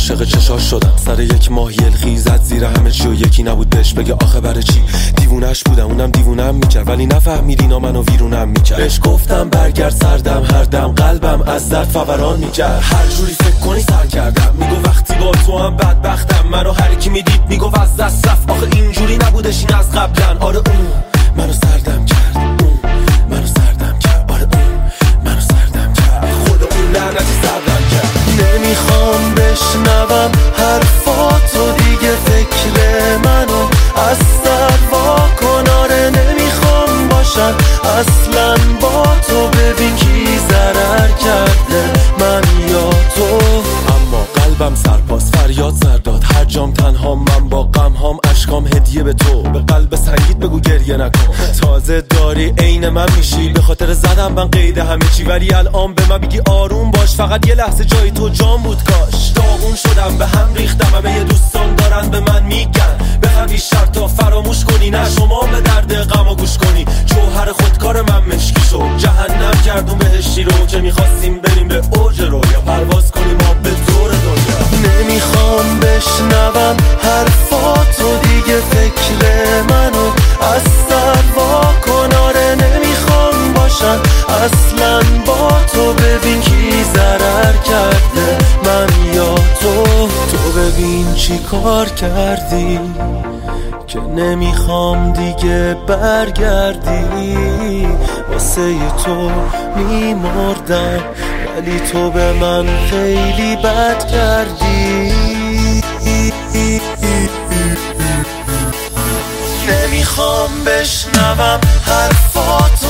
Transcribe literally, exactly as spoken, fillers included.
عاشق چشاش شدم. سر یک ماه یلخی زد زیر همه چی و یکی نبود بهش بگه آخه برای چی. دیوونش بودم اونم دیوونم میکرد ولی نفهمید اینا منو ویرونم میکرد. بهش گفتم برگرد سردم، هر دم قلبم از درد فوران میکرد. هر جوری فکر کنی سر کردم، میگو وقتی با تو هم بدبختم. منو هر کی میدید میگو از دست رفت، آخه اینجوری نبودش این از قبلن. آره اون منو سردم کرد، اون منو سردم کرد، آره اون منو سردم کرد، خدا اون لعنتی سردم کرد. نمیخوام بشنوم حرفاتو دیگه، فکر منو از سر واکن. آره نمیخوام باشم اصلا با تو، ببین کی ضرر کرده من یا تو. اما قلبم سرپاس فریاد سر داد، هر جام تنها من با غم هام، اشکام هدیه به تو. به قلب سنگیت بگو گریه نکن، تازه داری عین من میشی. به خاطر زدم من قید همه چی، ولی الان به من بگی آروم باش. فقط یه لحظه جای تو جام بود کاش. داغون شدم به هم ریختم، همه یه دوستان دارن به من میگن بخوام بیشتر تا فراموش کنی. نه شما به درد غم گوش کنی، جوهر خودکار من مشکی شد. جهنم کردون بهشتی رو که میخواستیم بریم به اوج رویا، پرواز کنیم ما به دور دنیا. نمیخوام بشنوم حرفاتو دیگه، فکر منو از سر واکن. آره نمیخوام باشم اصلا با تو، ببین کی ضرر کرده من یا تو. تو ببین چی کار کردی که نمیخوام دیگه برگردی. واسه تو میمردم ولی تو به من خیلی بد کردی. نمیخوام بشنوم حرفات